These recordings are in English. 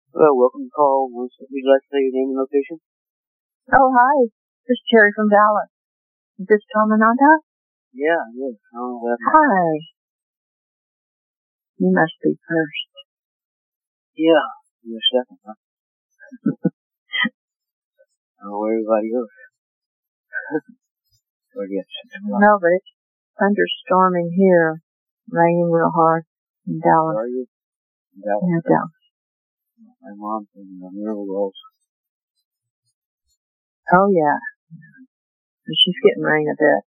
Hello, welcome to call. Would you like to say your name and location? Oh, hi. This is Terry from Dallas. Is this Tom Ananda? Yeah, yes. Hi. You must be first. Yeah, you're second, huh? Oh, everybody else. No, but it's thunderstorming here. Raining real hard in Dallas. Where are you? In Dallas. Yeah, Dallas. My mom's in Mineral Wells. Oh, yeah. She's getting rain a bit.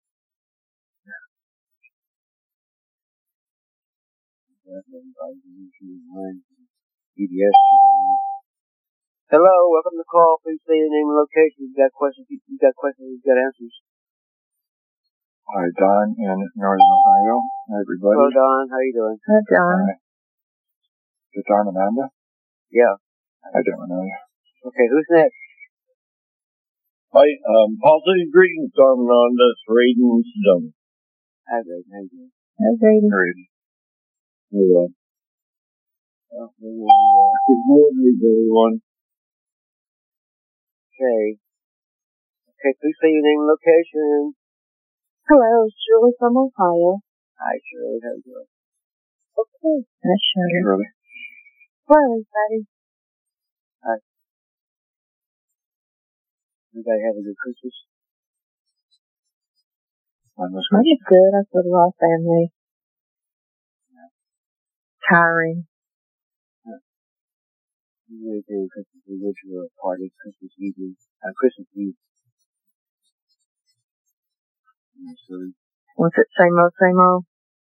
Hello, welcome to call. Please say your name and location. You've got questions, you've got answers. Hi, Don in Northern Ohio. Hi, everybody. Hello, Don. How you doing? Hi, Don. Hi. Is it Don Ananda? Yeah. Hi, Don Ananda. Okay, who's next? Hi, positive greetings, Don Ananda. It's Raiden Sedona. Hi, Raiden. How you doing? Hi, Raiden. Raiden. Hello. Good morning, everyone. Okay. Okay, please say your name and location. Hello, it's Shirley from Ohio. Hi, Shirley. How you doing? Okay. Hi, Shirley. Really? Hello, everybody. Hi. You guys have a good Christmas? Mine was good. I put a lot of family. Yeah. Tiring. Yeah. You really do Christmas. We went to a party Christmas Eve. Christmas Eve. So, Was it same old, same old?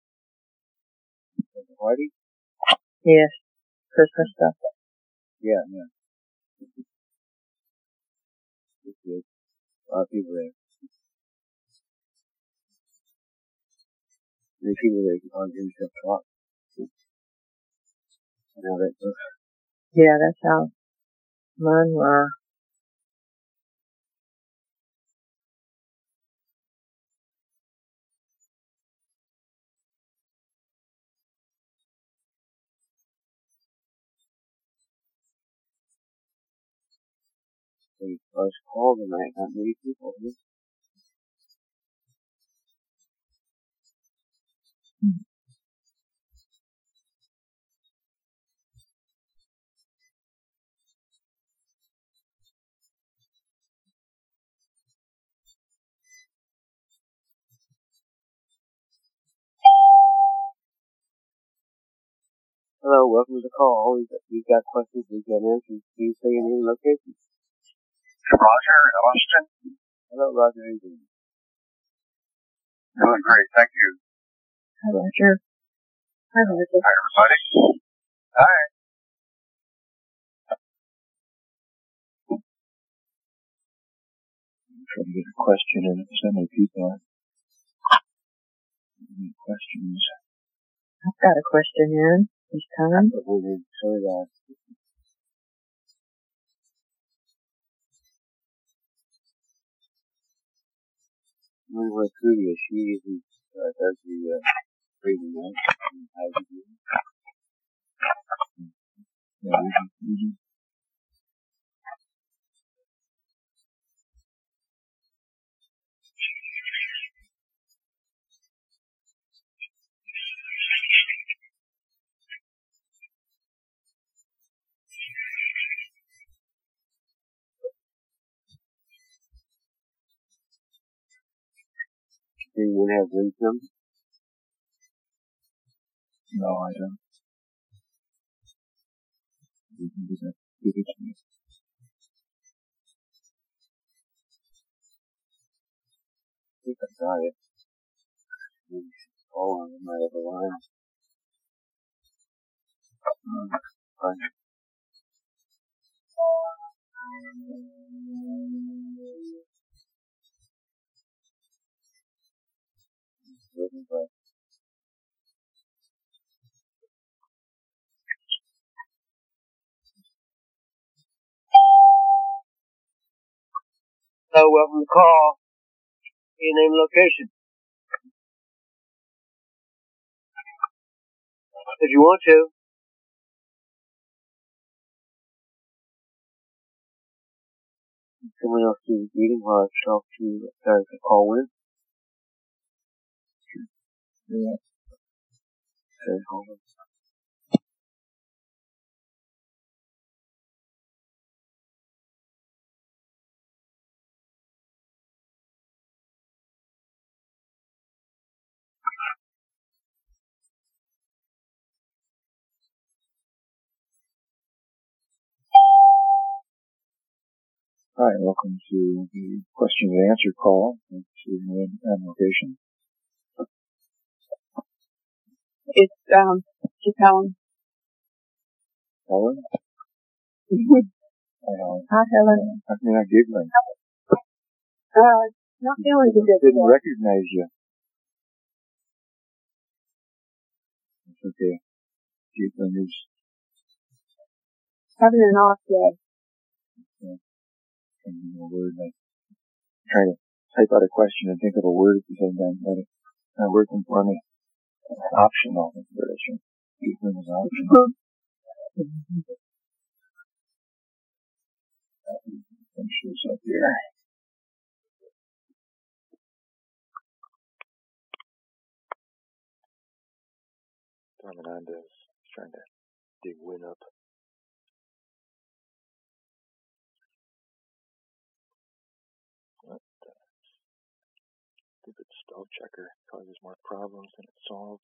the party? Yes. Christmas stuff. Yeah. It's good. A lot of people there. Many people there can hardly hear yourself talk. Now that looks. Yeah, that's how mine were. The first call tonight, not many people. Hello, welcome to the call. We've got questions, we've got answers. Please say your name and location. Roger in Austin. Hello, Roger. How you doing? Doing great, thank you. Hi, Roger. Hi, Roger. Hi, everybody. Hi. I'm trying to get a question in. So many people aren't. Any questions? I've got a question in this time. Manuel Curia, she does the reading, right? How do you do it? Yeah, we Do you have wisdom? No, I don't. You can do that. Give it to me. I think I got it. Oh, I might have a line. Fine. Hello, welcome to call. Your name and location. If you want to. someone else do the greeting while I shelf to call in? Yeah. Okay, hold on. Hi, welcome to the question and answer call. Thanks for your name and location. It's, Helen. Helen? Hi, Helen. I mean, I'm giggling. Not feeling too good. Didn't recognize you. It's okay. Giggling is Having an off day. a word. I try to type out a question and think of a word at the same time. But it's not working for me. It's optional. Giggling is optional. Finish this up here. Tom Hernandez is trying to dig Win up. What the stupid spell checker causes more problems than it solves.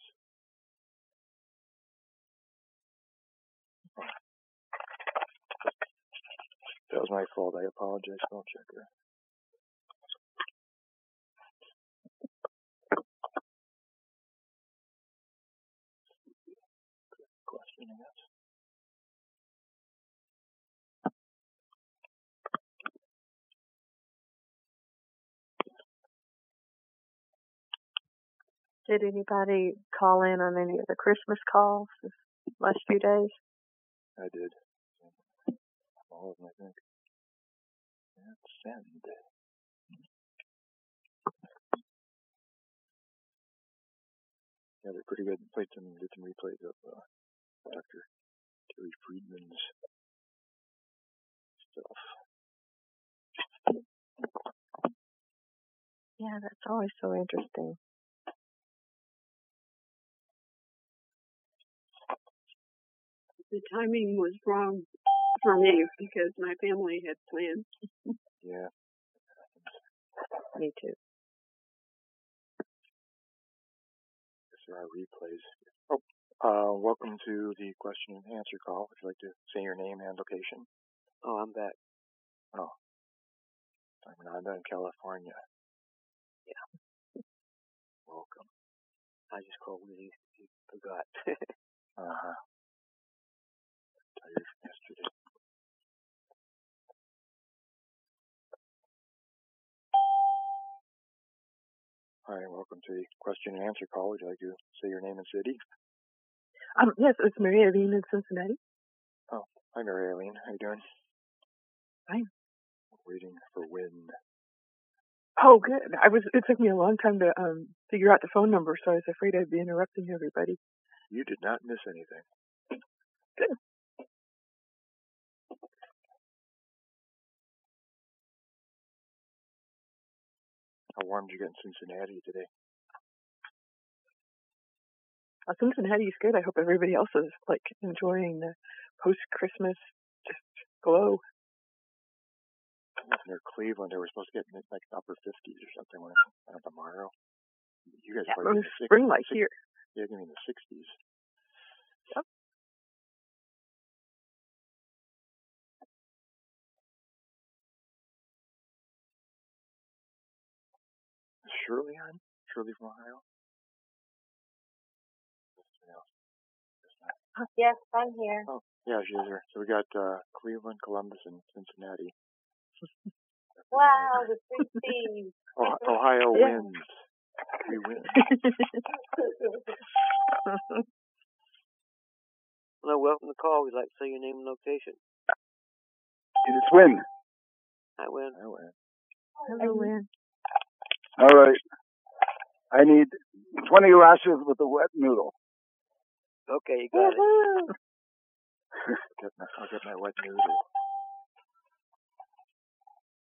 That was my fault. I apologize, spell checker. Question, I guess. Did anybody call in on any of the Christmas calls this last few days? I did. All of them, I think. And send. Yeah, they're pretty good. Did some replays of Dr. Terry Friedman's stuff. Yeah, that's always so interesting. The timing was wrong for me because my family had planned. Yeah. Me too. Guess there are replays. Welcome to the question and answer call. Would you like to say your name and location? Oh, I'm back. Oh. I'm in California. Yeah. Welcome. I just called when he forgot. Uh-huh. Tired from yesterday. Hi, welcome to the question and answer call. Would you like to say your name and city? Yes, it's Mary Eileen in Cincinnati. Oh, hi, Mary Eileen. How you doing? Fine. Waiting for Win. Oh, good. It took me a long time to figure out the phone number, so I was afraid I'd be interrupting everybody. You did not miss anything. Good. How warm did you get in Cincinnati today? Cincinnati is good. I hope everybody else is enjoying the post-Christmas just glow. Near Cleveland, they were supposed to get upper 50s or something tomorrow. You guys probably spring like here. Yeah, give me the 60s. Yep. Is Shirley on? Shirley from Ohio? Yes, I'm here. Oh, yeah, she's here. So we got Cleveland, Columbus, and Cincinnati. Wow, the 3 C's. Ohio wins. We win. Hello, welcome to the call. We'd like to say your name and location. It's Win. Hi, Win. I win. Hello, Win. All right. I need 20 lashes with a wet noodle. Okay, you got it. I'll get my wet noodle.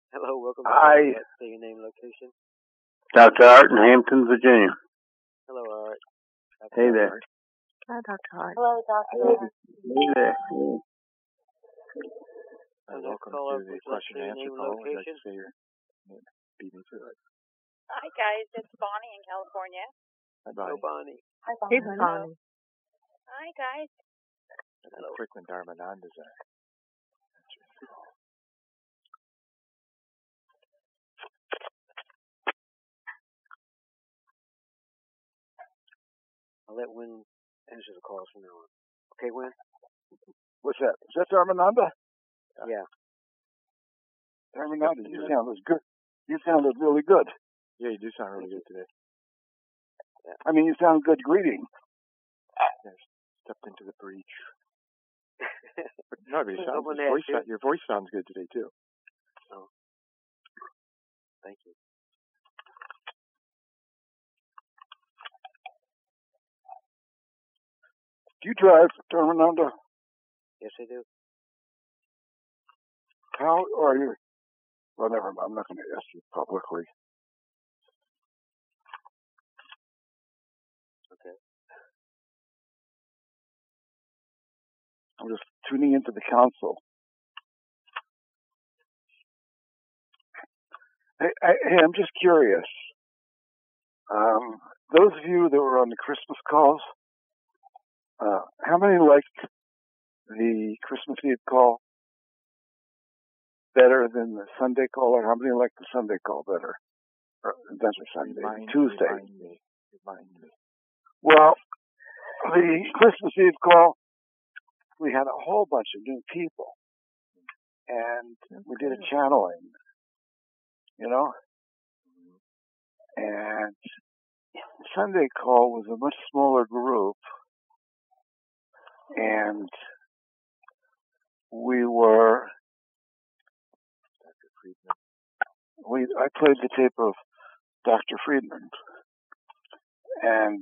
Hello, welcome to Hi. Say your name, location. Dr. Art in Hampton, Virginia. Hello, Art. Hey there. Hi, Dr. Hart. Hello, Doctor. Hey there. Welcome to the question and answer call. Would you like to say your name? Beat me to it. Hi, guys. It's Bonnie in California. Hi, Bonnie. Hello, Bonnie. Hi, Hey, Bonnie. Bonnie. Hi, guys. Hello. Frequent Dharmananda's there. I'll let Wynn answer the calls from now on. Okay, Wynn? What's that? Is that Dharmananda? Yeah. Dharmananda, you sounded good. You sounded really good. Yeah, you do sound really good today. Yeah. I mean, you sound good greeting. Yes. Stepped into the breach. But no, but your voice sounds good today, too. Oh. Thank you. Do you drive, Dharmananda? Yes, I do. How are you? Well, never mind. I'm not going to ask you publicly. Okay. I'm just tuning into the council. Hey, I'm just curious. Those of you that were on the Christmas calls, how many liked the Christmas Eve call better than the Sunday call, or how many liked the Sunday call better? Or, that's a Sunday. Tuesday. Remind me. Well, the Christmas Eve call, we had a whole bunch of new people, and we did a channeling, you know? And Sunday call was a much smaller group, and we were, Dr. Friedman. I played the tape of Dr. Friedman, and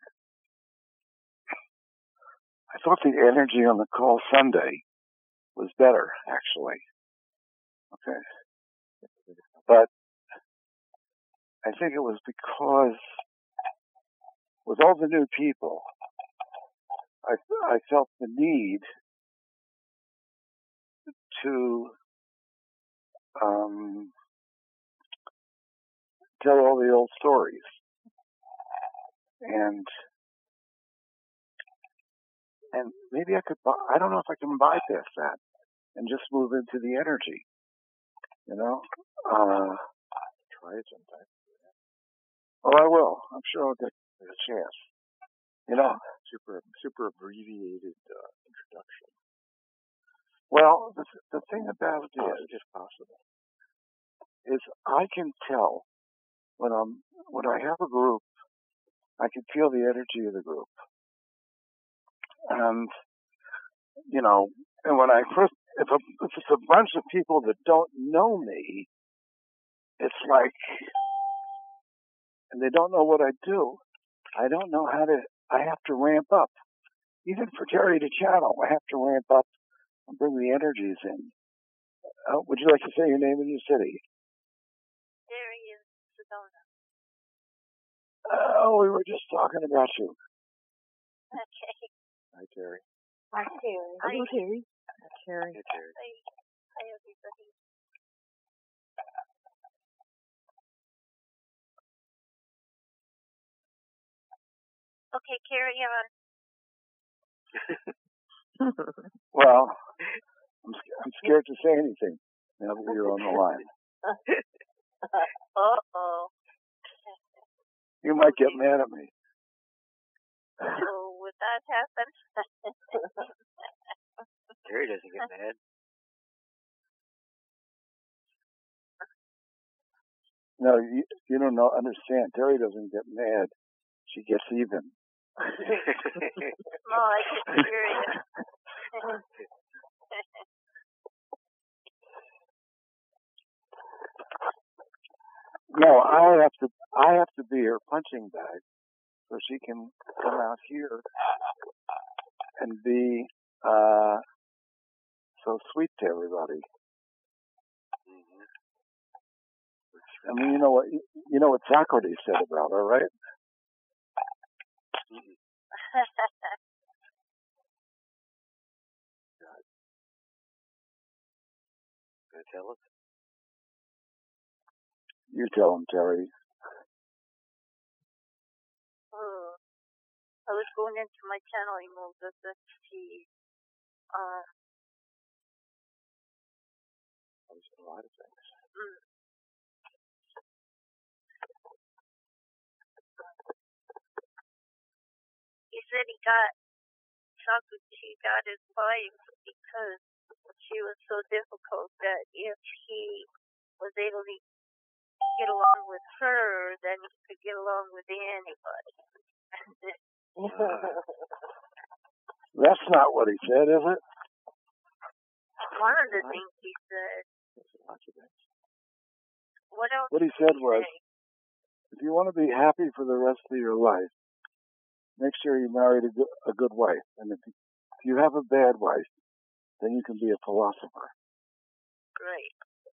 I thought the energy on the call Sunday was better, actually. Okay. But I think it was because with all the new people, I felt the need to tell all the old stories. And maybe I don't know if I can bypass that and just move into the energy, you know? Try it sometime. Oh, I will. I'm sure I'll get a chance. You know? Super abbreviated introduction. Well, the thing about it is, if possible, is I can tell when I have a group, I can feel the energy of the group. And, you know, and when I first, if it's a bunch of people that don't know me, it's like, and they don't know what I do, I don't know I have to ramp up. Even for Terry to channel, I have to ramp up and bring the energies in. Would you like to say your name and your city? Terry in Sedona. Oh, we were just talking about you. Okay. Hi, Terry. Hi, Terry. Hello, Terry. Hi, Terry. Hey, Terry. Hi, everybody. Okay, carry on. Well, I'm scared to say anything now that you're on the line. Uh-oh. You might get mad at me. Oh, would that happen? Terry doesn't get mad. No, you don't understand. Terry doesn't get mad. She gets even. Oh, I can hear you. No, I have to be her punching bag so she can come out here and be so sweet to everybody. I mean, you know what Socrates said about her, right? Can I tell us? You tell him, Terry. I was going into my channeling mode. Let's see. There's a lot of things. He said he got his wife because she was so difficult that if he was able to get along with her, then he could get along with anybody. That's not what he said, is it? One of the things he said. Lots of things. What else? What he said was, if you want to be happy for the rest of your life, make sure you married a good wife. And if you have a bad wife, then you can be a philosopher. Great.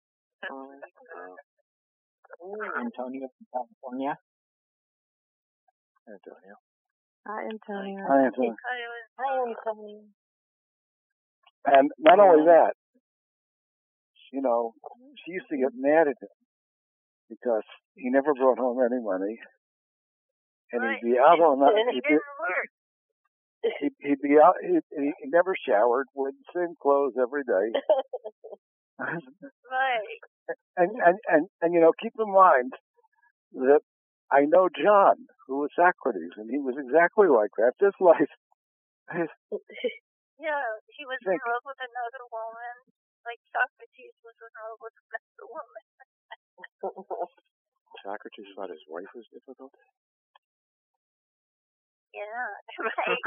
Antonio from California. Antonio. Hi, Antonio. Hi, Antonio. Hi, Antonio. And not only that, you know, she used to get mad at him because he never brought home any money, and he'd be out all night. It didn't work. He'd be out. He never showered. Wore the same clothes every day. Right. And you know, keep in mind that I know John, who was Socrates, and he was exactly like that. Just like yeah, he was in love with another woman, like Socrates was in love with another woman. Socrates thought his wife was difficult? Yeah, right.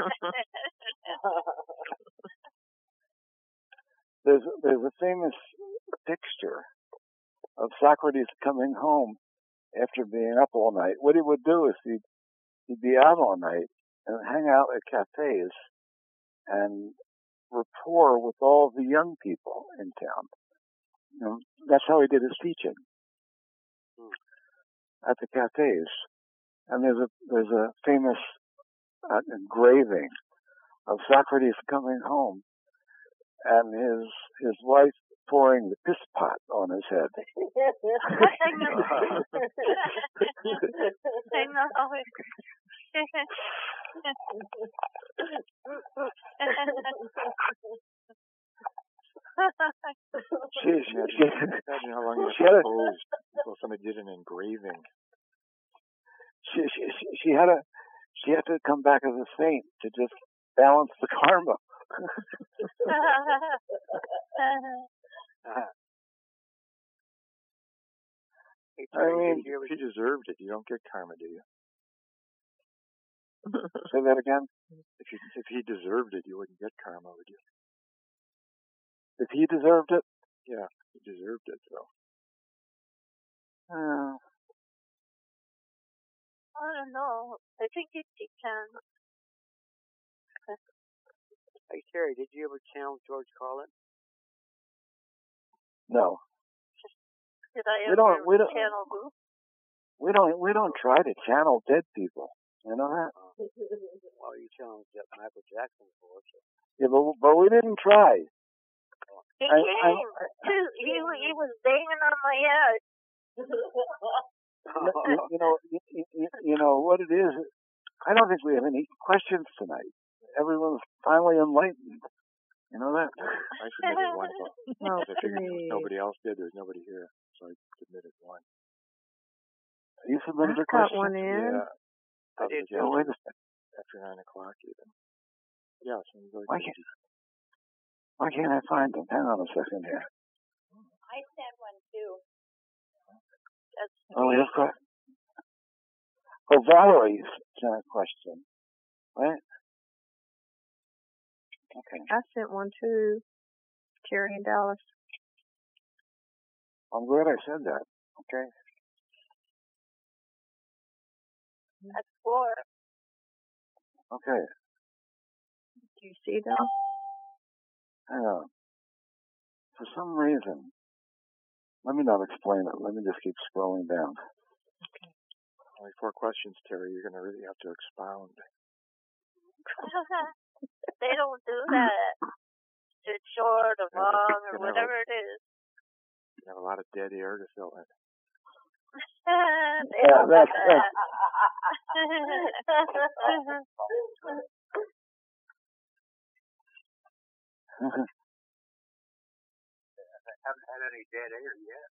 There's a famous picture of Socrates coming home after being up all night. What he would do is he'd be out all night and hang out at cafes and rapport with all the young people in town. You know, that's how he did his teaching at the cafes. And there's a famous engraving of Socrates coming home and his wife pouring the piss pot on his head. I know. Imagine how long you had to pose until somebody did an engraving. She had to come back as a saint to just balance the karma. I mean, if he deserved it, you don't get karma, do you? Say that again? If he deserved it, you wouldn't get karma, would you? If he deserved it? Yeah, he deserved it, so. I don't know. I think it depends. Hey, Terry, did you ever channel George Carlin? No. Did I ever channel who? We don't try to channel dead people. You know that? Well, you channeled Michael Jackson before. So. Yeah, but we didn't try. He came. He was banging on my head. You know what it is. I don't think we have any questions tonight. Everyone's finally enlightened. You know that? I submitted one. I figured nobody else did. There's nobody here, so I submitted one. You submitted a got question? one in. Yeah. I did. Oh, wait a second. After 9 o'clock, even. Yeah, so you go. Why can't I find them? Hang on a second here. I sent one too. Oh, yes, correct. Oh, Valerie's sent a question. Right? Okay. I sent one too. Carrie in Dallas. I'm glad I said that. Okay. That's 4. Okay. Do you see them? Hang on. For some reason, Let me not explain it. Let me just keep scrolling down. Okay. Only 4 questions, Terry. You're going to really have to expound. They don't do that. It's short or long or whatever it is. You have a lot of dead air to fill in. They don't do that. I haven't had any dead air yet.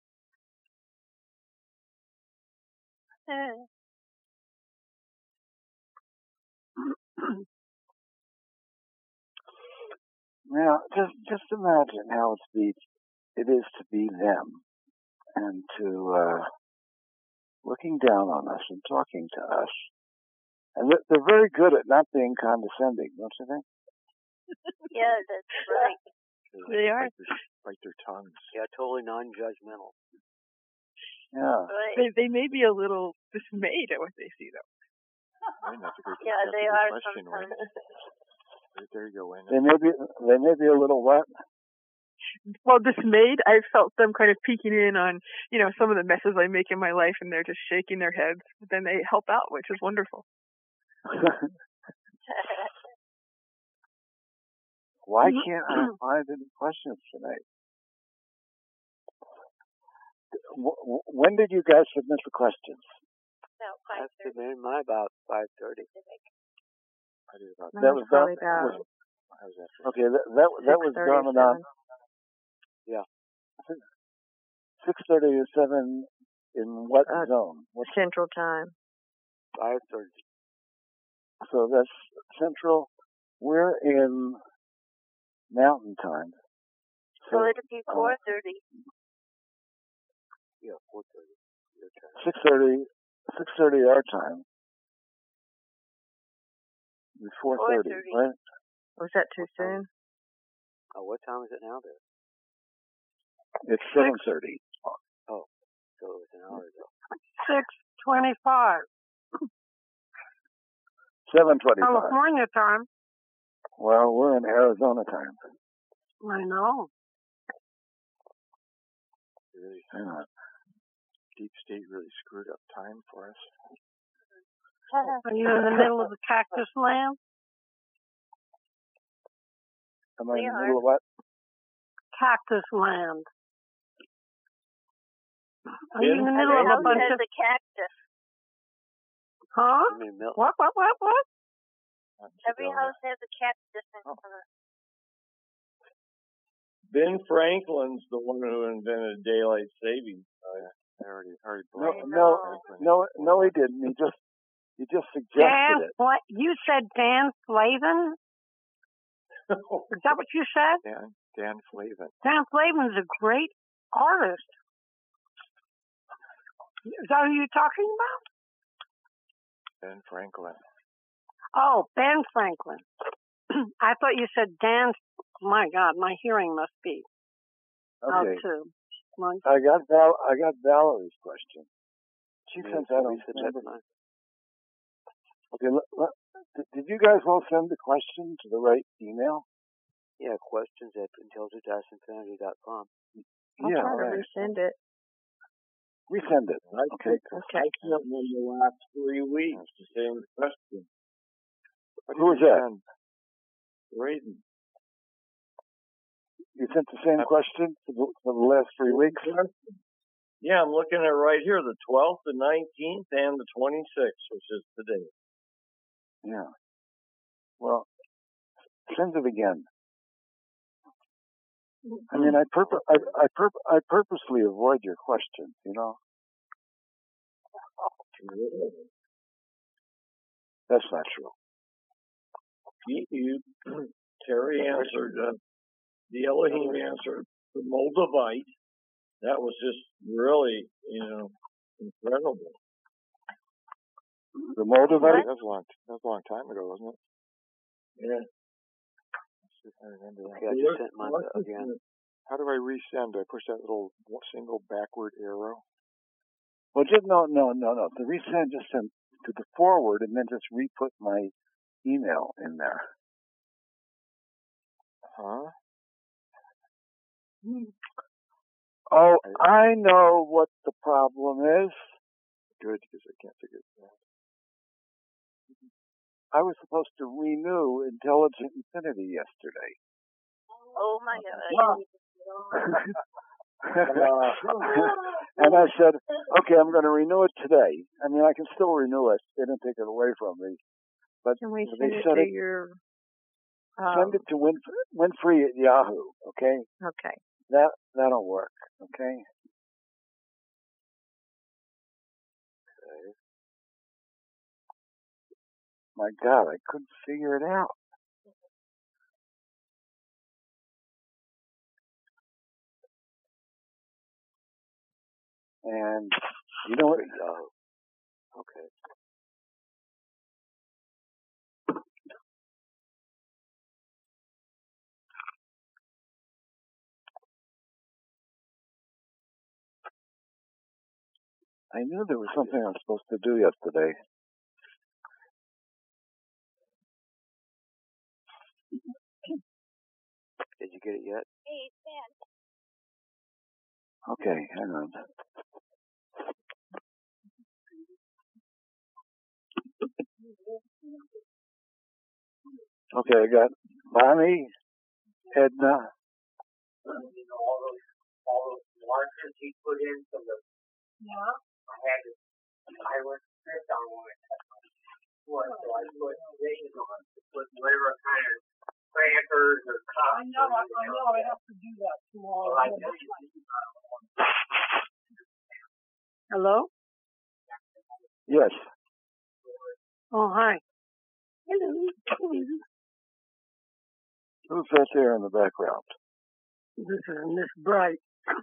Now, just imagine how it is to be them and to looking down on us and talking to us. And they're very good at not being condescending, don't you think? Yeah, that's right. They are. Bite their tongues. Yeah, totally non-judgmental. Yeah. Right. They may be a little dismayed at what they see, though. Wayne, that's a good, Yeah, that's they a good are question, sometimes. Wayne. There you go, Wayne. They may be a little what? Well, dismayed, I've felt them kind of peeking in on, some of the messes I make in my life, and they're just shaking their heads. But then they help out, which is wonderful. Why can't I find any questions tonight? When did you guys submit the questions? I submitted mine about 5:30. I did about that was probably done. about Okay, that was done on 6:30 or 7 in what zone? What Central Time. 5:30. So that's Central. We're in Mountain Time. So it'd be 4:30. Yeah, 4:30. 6:30 our time. 4:30, right? Was that too soon? Oh, what time is it now there? It's 7:30. Oh, so it was an hour ago. 6:25. 7:25. California time. Well, we're in Arizona time. I know. Really, Yeah. Deep State really screwed up time for us. Are you in the middle of the cactus land? Am I in the middle of what? Cactus land. Are you in the middle of a bunch of... the cactus. Huh? What? Every house has a cactus in front. Ben Franklin's the one who invented daylight savings time. I already No, he didn't. He just suggested it. You said Dan Flavin? Is that what you said? Dan Flavin. Dan Flavin's a great artist. Is that who you're talking about? Ben Franklin. Oh, Ben Franklin. I thought you said Dan. My God, my hearing must be out too. I got Valerie's question. She sent that on. Okay, did you guys all send the question to the right email? Yeah, questions@intelligent-infinity.com. I'll try to resend it. Resend it. Okay. I sent one the last 3 weeks, the same question. Who was that? Raiden. You sent the same question for the last 3 weeks? Yeah, I'm looking at it right here, the 12th, the 19th, and the 26th, which is today. Yeah. Well, send it again. I mean, I purposely avoid your questions, That's not true. Terry answered, the Elohim answered the Moldavite. That was just really, incredible. The Moldavite? That was a long time ago, wasn't it? Yeah. I remember that. Okay, I just sent mine again. How do I resend? Do I push that little single backward arrow? Well, just no. To resend, just send to the forward, and then just re-put my email in there. Huh? Oh, I know what the problem is. Good, because I can't figure it out. I was supposed to renew Intelligent Infinity yesterday. Oh my God. And I said, okay, I'm going to renew it today. I mean, I can still renew it. They didn't take it away from me. But Can we they send it said to your... send it to Winfrey at Yahoo, okay? Okay. That'll work, okay? My God, I couldn't figure it out. And you know what? Okay. I knew there was something I was supposed to do yesterday. Did you get it yet? Hey, Sam. Okay, hang on. Okay, I got Bonnie, Edna. All those markers he put in from the... Yeah. I had a script on one. So I put things on to put whatever kind of crackers or cups. I know, I have to do that tomorrow. Hello? Yes. Oh, hi. Hello. Who's that there in the background? This is Miss Bright.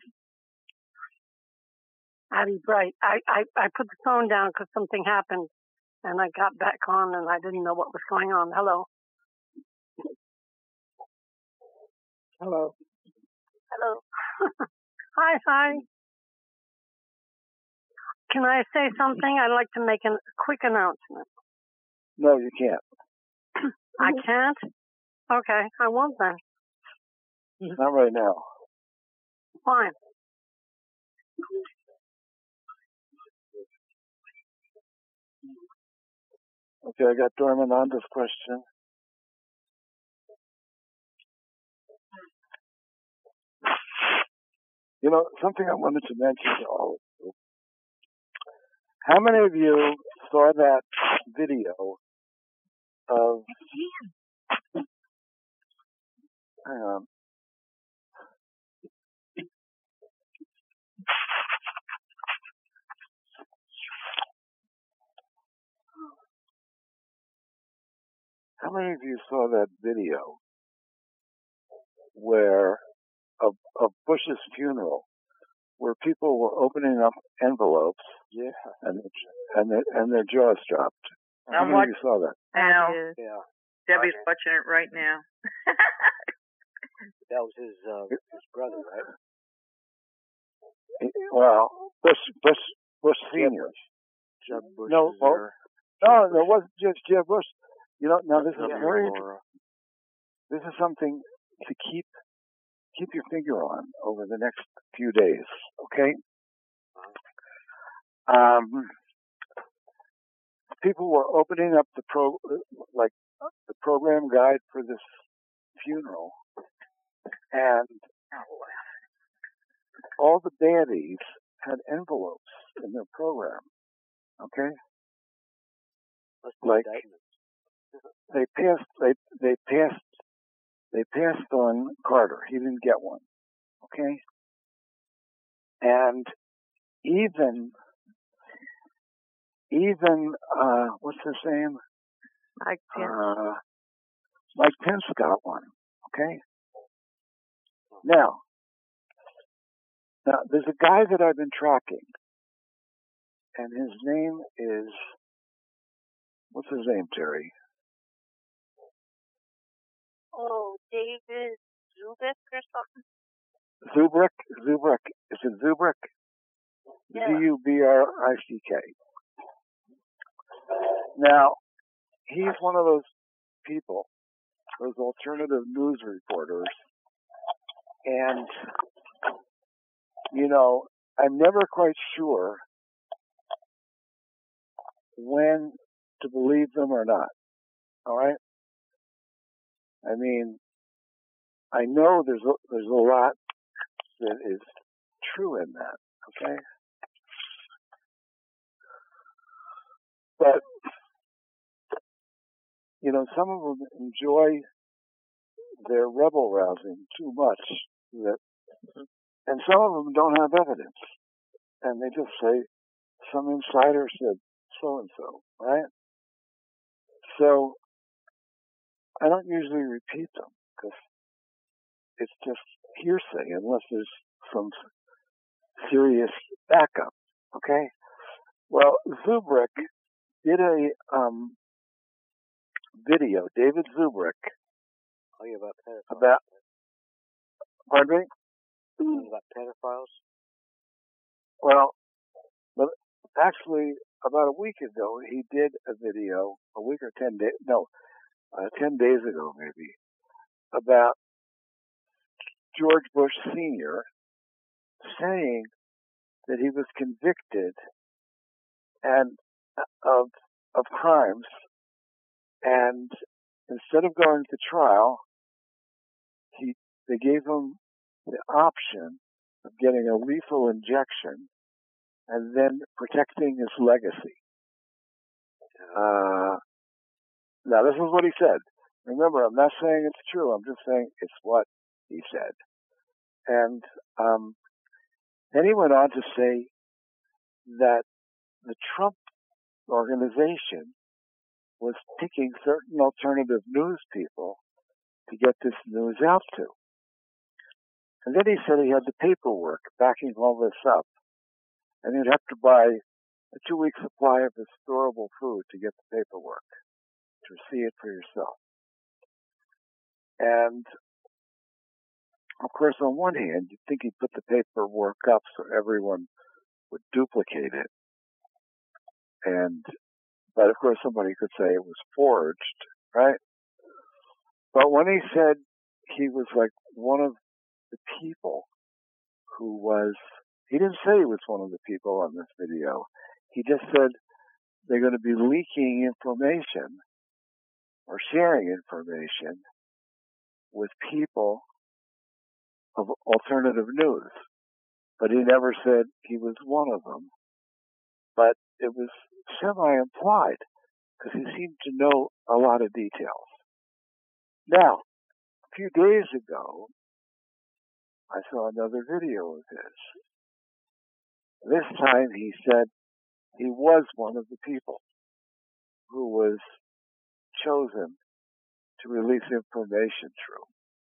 Addie Bright. I put the phone down because something happened, and I got back on, and I didn't know what was going on. Hello. Hello. Hello. Hi. Can I say something? I'd like to make a quick announcement. No, you can't. I can't? Okay, I won't then. Not right now. Fine. Okay, I got Dormananda's question. You know, something I wanted to mention to all of you. How many of you saw that video of... Hang on. How many of you saw that video where of Bush's funeral, where people were opening up envelopes, Yeah, and their jaws dropped? How many of you saw that? I know. yeah. Debbie's watching it right now. That was his brother, right? Well, Bush Senior. Jeb Bush No, is there. no, it wasn't just Jeb Bush. You know, now this is very Laura. This is something to keep your finger on over the next few days, okay? People were opening up the program guide for this funeral, and all the baddies had envelopes in their program, okay? Like they passed on Carter. He didn't get one, okay? And even what's his name? Mike Pence. Mike Pence got one, okay? Now, there's a guy that I've been tracking, and his name is, what's his name, Terry? Oh, David Zubrick or something? Zubrick. Is it Zubrick? Yeah. Zubrick. Now, he's one of those people, those alternative news reporters, and I'm never quite sure when to believe them or not. All right? I mean, I know there's a lot that is true in that, okay? But, some of them enjoy their rebel rousing too much, and some of them don't have evidence. And they just say, some insider said so-and-so, right? So, I don't usually repeat them, because it's just hearsay, unless there's some serious backup, okay? Well, Zubrick did a video, David Zubrick. Oh, yeah, about pedophiles. Pardon me? About pedophiles? Well, but actually, about a week ago, he did a video, 10 days ago maybe, about George Bush Sr. saying that he was convicted and of crimes, and instead of going to trial, they gave him the option of getting a lethal injection and then protecting his legacy. Now, this is what he said. Remember, I'm not saying it's true. I'm just saying it's what he said. And then he went on to say that the Trump organization was picking certain alternative news people to get this news out to. And then he said he had the paperwork backing all this up, and he'd have to buy a 2-week supply of his storable food to get the paperwork, to see it for yourself. And, of course, on one hand, you'd think he'd put the paperwork up so everyone would duplicate it. But of course, somebody could say it was forged, right? But when he said he was like one of the people he didn't say he was one of the people on this video. He just said they're going to be leaking information or sharing information with people of alternative news. But he never said he was one of them. But it was semi-implied, because he seemed to know a lot of details. Now, a few days ago, I saw another video of his. This time he said he was one of the people who was chosen to release information through.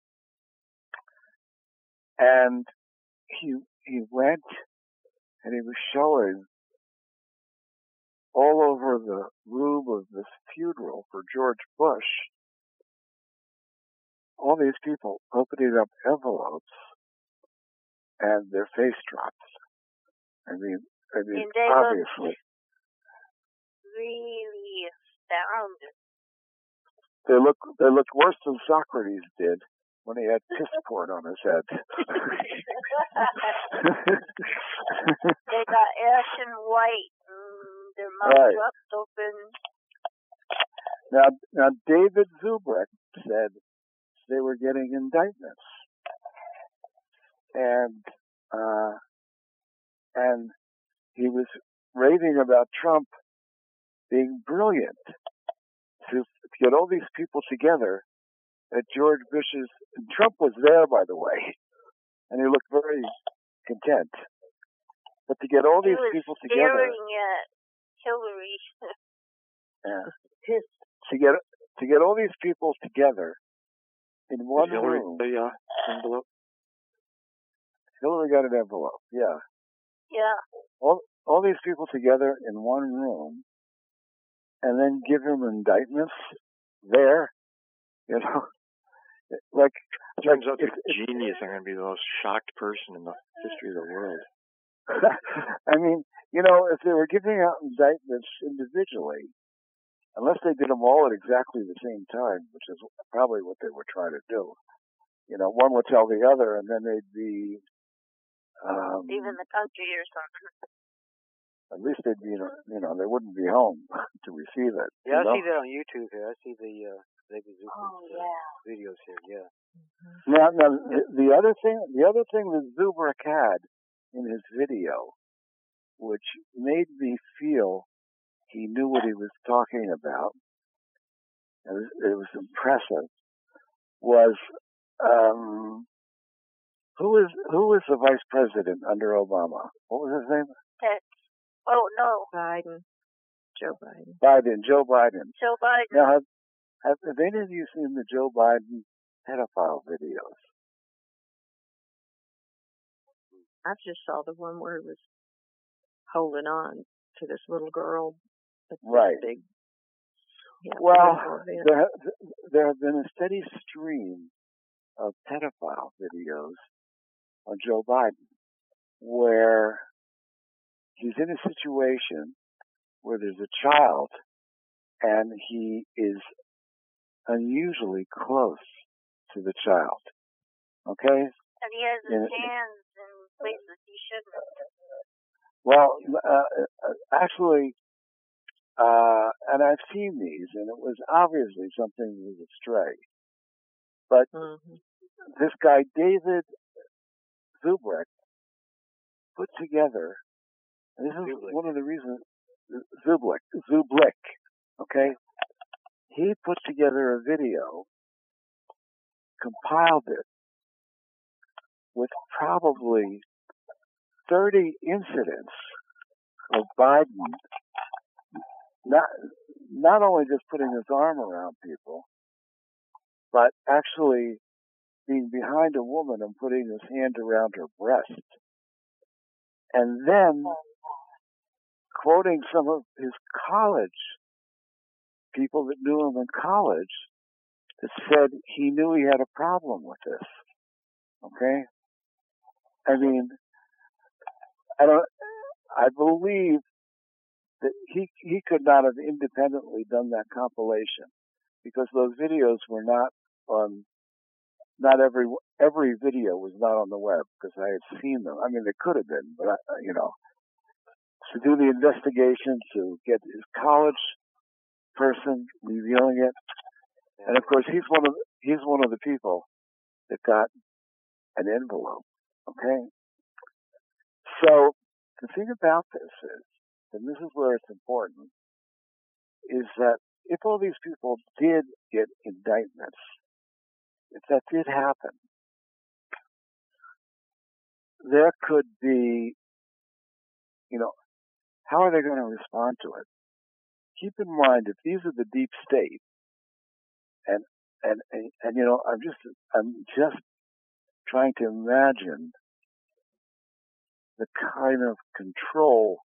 And he went and he was showing all over the room of this funeral for George Bush, all these people opening up envelopes and their face drops. I mean, they obviously. Really astounded. They looked worse than Socrates did when he had piss poured on his head. They got ashen white, and their mouths dropped open. Now, David Zubrick said they were getting indictments, and he was raving about Trump being brilliant to get all these people together at George Bush's. And Trump was there, by the way, and he looked very content. But to get all these people together, staring at Hillary. to get all these people together in one room. The envelope. Hillary got an envelope. Yeah. Yeah. All these people together in one room, and then give him indictments there, like. Turns out they're genius. I'm going to be the most shocked person in the history of the world. I mean, if they were giving out indictments individually, unless they did them all at exactly the same time, which is probably what they were trying to do, one would tell the other, and then they'd be Even the country or something. At least they'd be, they wouldn't be home to receive it. Yeah, I see that on YouTube here. I see the Lady Zubrick videos here. Yeah. Now, the other thing that Zubrick had in his video, which made me feel he knew what he was talking about, it was impressive, was who was the vice president under Obama? What was his name? Oh, no. Biden. Joe Biden. Joe Biden. Joe Biden. Now, have any of you seen the Joe Biden pedophile videos? I just saw the one where he was holding on to this little girl. Right. Big, well, there have been a steady stream of pedophile videos on Joe Biden where he's in a situation where there's a child and he is unusually close to the child. Okay? And he has his hands in places he shouldn't. Well, actually, and I've seen these, and it was obviously something that was astray. But this guy, David Zubrick, put together, and this is one of the reasons, Zublick, okay? He put together a video, compiled it, with probably 30 incidents of Biden not only just putting his arm around people, but actually being behind a woman and putting his hand around her breast. And then quoting some of his college, people that knew him in college, that said he knew he had a problem with this. Okay? I mean, I believe that he could not have independently done that compilation because those videos were not on, not every video was not on the web because I had seen them. I mean, they could have been, but to do the investigation, to get his college person revealing it, and of course he's one of the people that got an envelope. Okay, so the thing about this is, and this is where it's important, is that if all these people did get indictments, if that did happen, there could be, how are they going to respond to it? Keep in mind, if these are the deep state, and I'm just trying to imagine the kind of control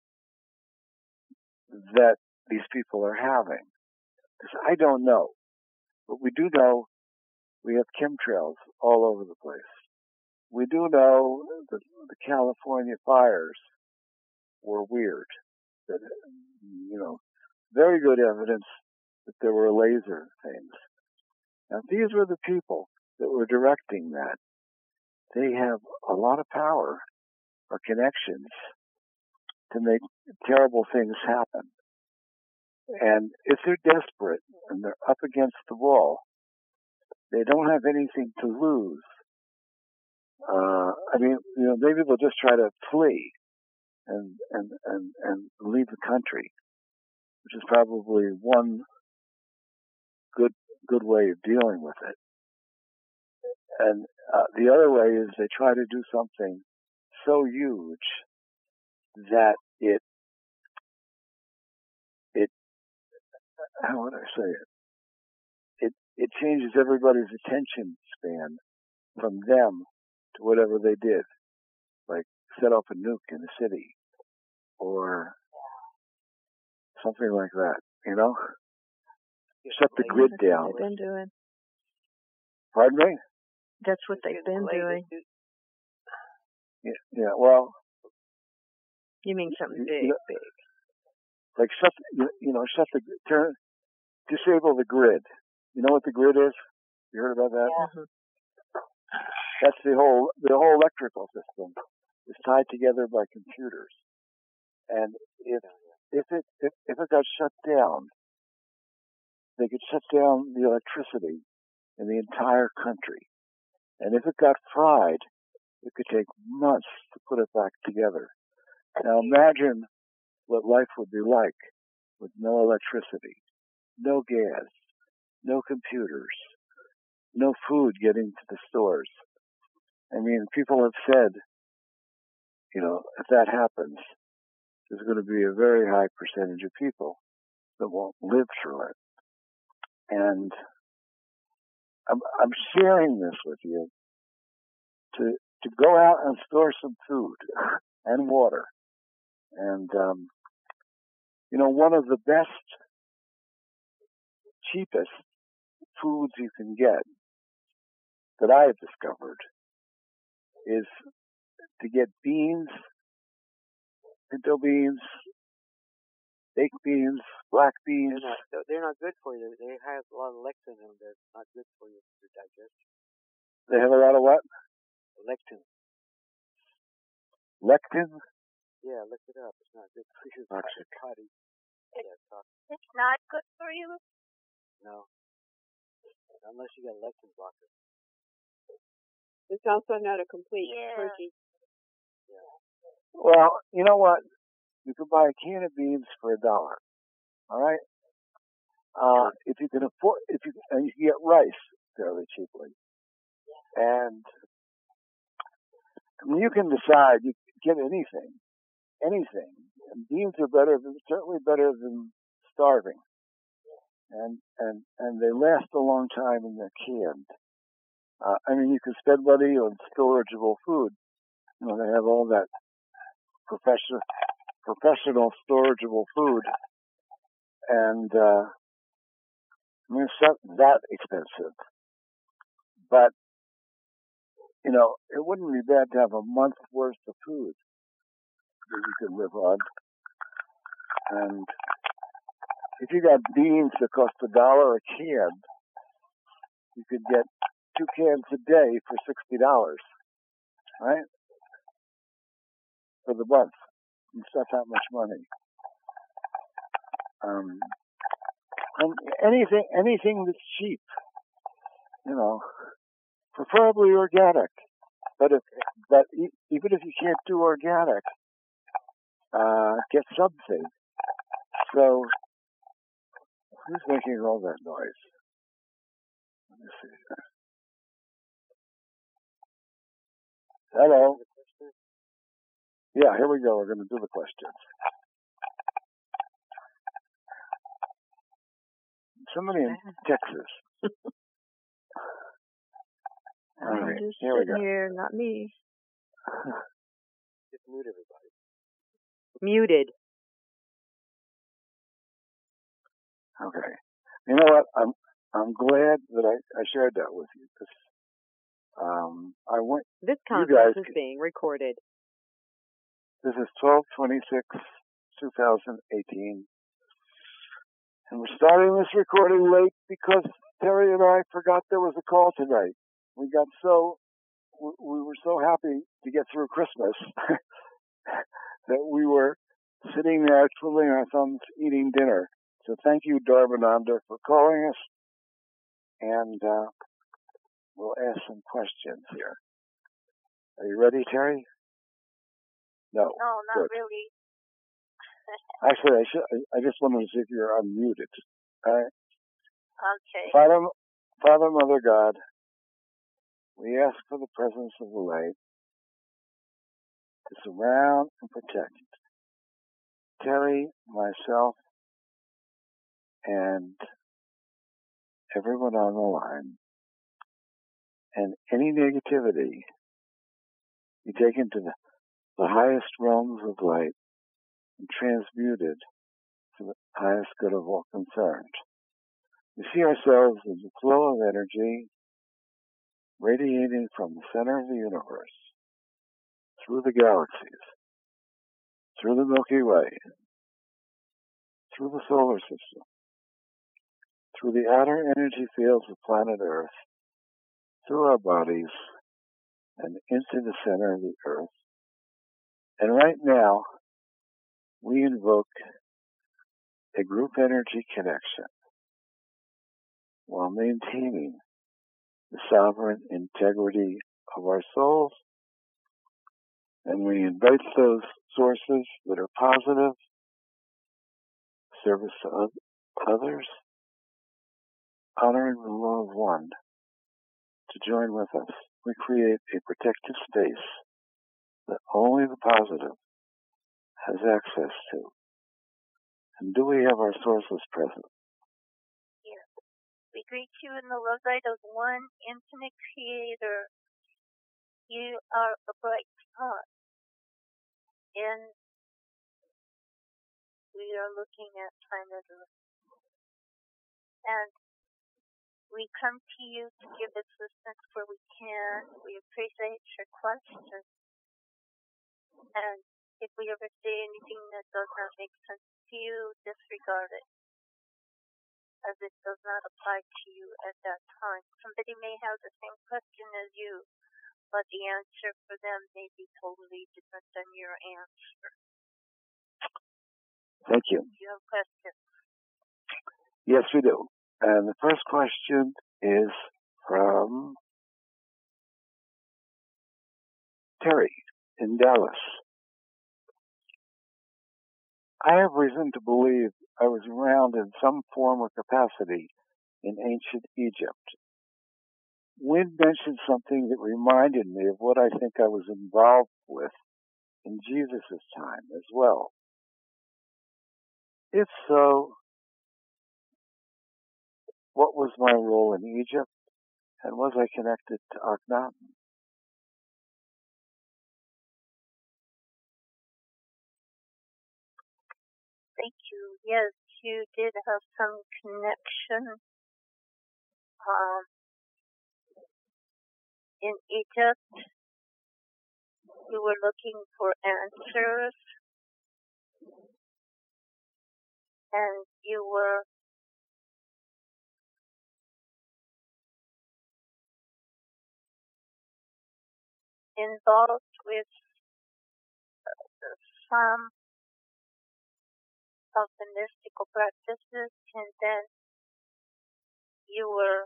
that these people are having. Because I don't know. But we do know we have chemtrails all over the place. We do know that the California fires were weird. That, very good evidence that there were laser things. Now, these were the people that were directing that. They have a lot of power or connections to make terrible things happen. And if they're desperate and they're up against the wall, they don't have anything to lose. Maybe they'll just try to flee and leave the country, which is probably one good way of dealing with it. And the other way is they try to do something so huge that it how would I say it? It changes everybody's attention span from them to whatever they did, like set off a nuke in the city or something like that. Shut the grid down. That's what they've been doing. Pardon me? That's what they've been doing. Yeah. Well. You mean something big? Like disable the grid. You know what the grid is? You heard about that? Yeah. That's the whole electrical system is tied together by computers. And if it got shut down, they could shut down the electricity in the entire country. And if it got fried, it could take months to put it back together. Now imagine what life would be like with no electricity, no gas, no computers, no food getting to the stores. I mean, people have said, if that happens, there's going to be a very high percentage of people that won't live through it. And I'm sharing this with you to go out and store some food and water. And, one of the best, cheapest foods you can get that I have discovered is to get beans, pinto beans, baked beans, black beans. They're not good for you. They have a lot of lectin in them. They're not good for your digestion. They have a lot of what? Lectin. Lectin? Yeah, look it up. It's not good for your body. It's not good for you? No. Unless you got lectin blocker. It's also not a complete purge. Yeah. Well, you know what? You can buy a can of beans for $1. All right. If you can afford, and you can get rice fairly cheaply, and you can decide. You can get anything. And beans are certainly better than starving, and they last a long time in their canned. You can spend money on storageable food. They have all that professional storageable food, and it's not that expensive. But it wouldn't be bad to have a month's worth of food that you could live on. And if you got beans that cost $1 a can, you could get 2 cans a day for $60, right? For the month. It's not that much money. And anything that's cheap, preferably organic. But even if you can't do organic, get something. So, who's making all that noise? Let me see. Hello. Yeah, here we go. We're going to do the questions. Somebody in Texas. All right, just here we go. Here, not me. Just mute everybody. Muted. Okay. You know what? I'm glad that I shared that with you because I went. This conference is being recorded. This is 12/26/2018, and we're starting this recording late because Terry and I forgot there was a call tonight. We were so happy to get through Christmas that we were sitting there twiddling our thumbs eating dinner. So thank you, Darbananda, for calling us, and we'll ask some questions here. Are you ready, Terry? No. No, not really. Actually, I just wanted to see if you're unmuted. All right? Okay. Father, Mother, God, we ask for the presence of the light to surround and protect Terry, myself, and everyone on the line. And any negativity be taken to the highest realms of light and transmuted to the highest good of all concerned. We see ourselves as a flow of energy radiating from the center of the universe, through the galaxies, through the Milky Way, through the solar system, through the outer energy fields of planet Earth, through our bodies, and into the center of the Earth, And right now, we invoke a group energy connection while maintaining the sovereign integrity of our souls. And we invite those sources that are positive, service to others, honoring the law of one, to join with us. We create a protective space that only the positive has access to. And do we have our sources present? Yes. We greet you in the love light of one infinite creator. You are a bright spot. And we are looking at planet Earth. And we come to you to give assistance where we can. We appreciate your questions. And if we ever say anything that does not make sense to you, disregard it, as it does not apply to you at that time. Somebody may have the same question as you, but the answer for them may be totally different than your answer. Thank you. Do you have questions? Yes, we do. And the first question is from Terry in Dallas. I have reason to believe I was around in some form or capacity in ancient Egypt. Wynn mentioned something that reminded me of what I think I was involved with in Jesus' time as well. If so, what was my role in Egypt, and was I connected to Akhenaten? Thank you. Yes, you did have some connection. In Egypt, you were looking for answers, and you were involved with some of the mystical practices, and then you were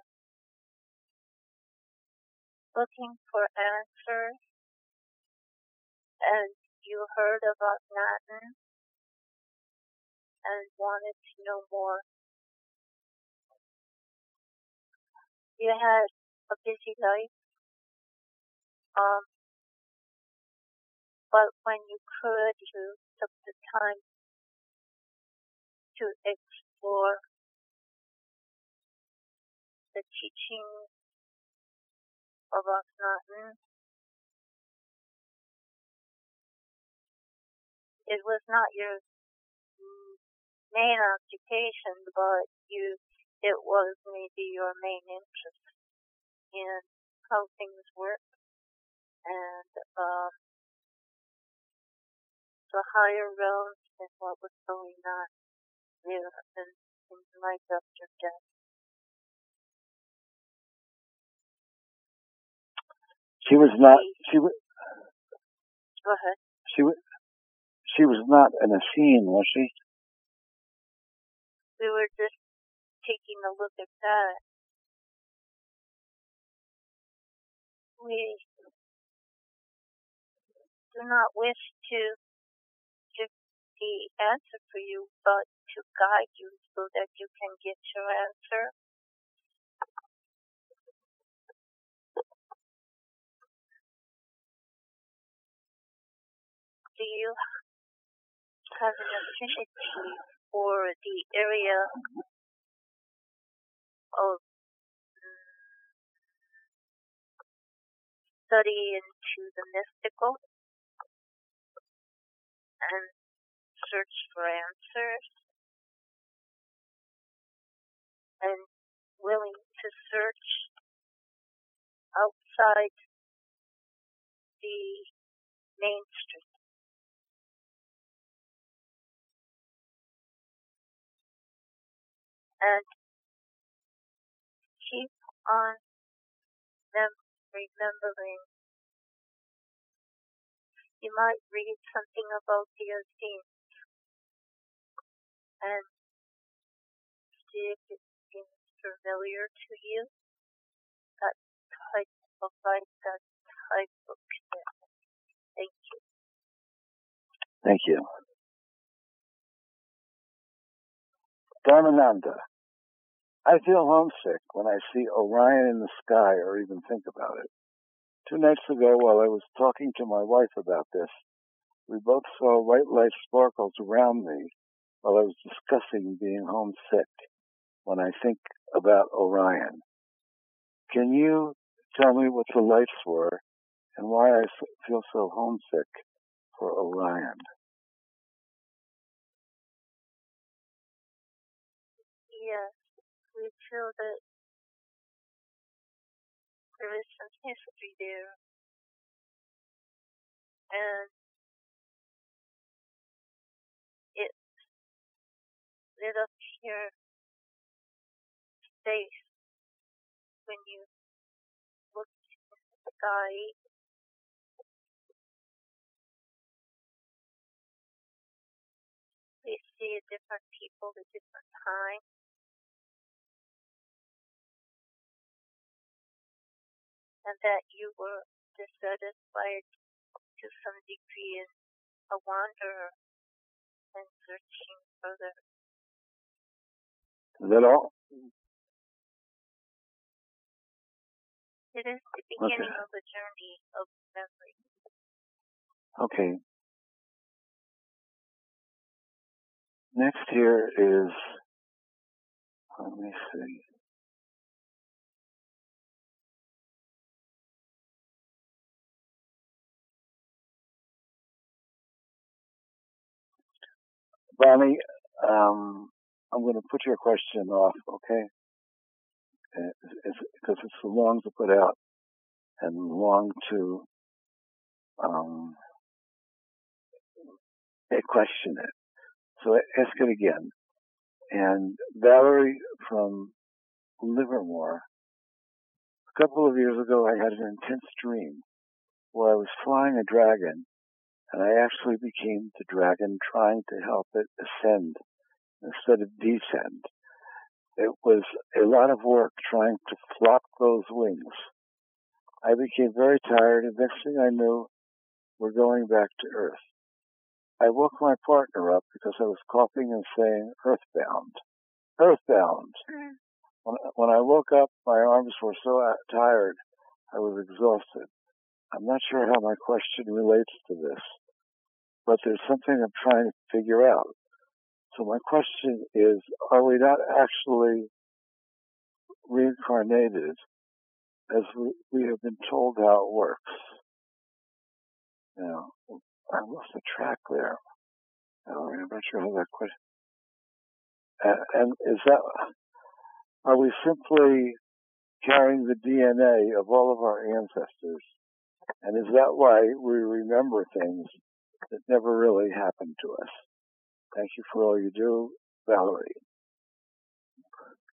looking for answers, and you heard about Akhenaten and wanted to know more. You had a busy life, but when you could, you took the time to explore the teachings of Akhenaten. It was not your main occupation, but it was maybe your main interest in how things work and the higher realms and what was going on there in life after death. She was not. Go ahead. She was not an Essene, was she? We were just taking a look at that. We do not wish to give the answer for you, but to guide you so that you can get your answer. Do you have an affinity for the area of study into the mystical and search for answers and willing to search outside the mainstream? And keep on remembering you might read something about the Essenes and see if it seems familiar to you. That type of life, that type of commitment. Thank you. Thank you. Dharmananda, I feel homesick when I see Orion in the sky or even think about it. 2 nights ago, while I was talking to my wife about this, we both saw white light sparkles around me while I was discussing being homesick when I think about Orion. Can you tell me what the lights were and why I feel so homesick for Orion? Yes, we feel that there is some history there. And it lit up your face when you look in the sky. We see different people at different times. And that you were dissatisfied to some degree and a wanderer and searching further. Is that all? It is the beginning of a journey of memory. Okay. Next here is, let me see. Bonnie, I'm going to put your question off, okay? Because it's long to put out and long to question it. So ask it again. And Valerie from Livermore, a couple of years ago I had an intense dream where I was flying a dragon and I actually became the dragon trying to help it ascend instead of descend. It was a lot of work trying to flop those wings. I became very tired, and next thing I knew, we're going back to Earth. I woke my partner up because I was coughing and saying, "Earthbound, earthbound." When I woke up, my arms were so tired, I was exhausted. I'm not sure how my question relates to this, but there's something I'm trying to figure out. So my question is, are we not actually reincarnated as we have been told how it works? Now, I lost the track there. I'm not sure how that question. And is that, are we simply carrying the DNA of all of our ancestors? And is that why we remember things that never really happened to us? Thank you for all you do, Valerie.